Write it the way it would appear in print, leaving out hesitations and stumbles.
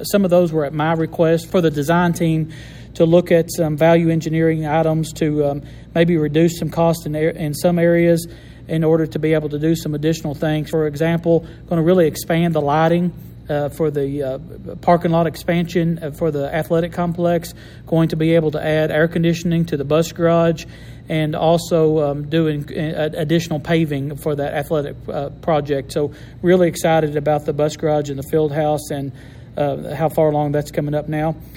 some of those were at my request for the design team to look at some value engineering items to maybe reduce some cost in some areas in order to be able to do some additional things. For example, going to really expand the lighting for the parking lot expansion for the athletic complex, going to be able to add air conditioning to the bus garage, and also doing additional paving for that athletic project. So really excited about the bus garage and the field house and how far along that's coming up now.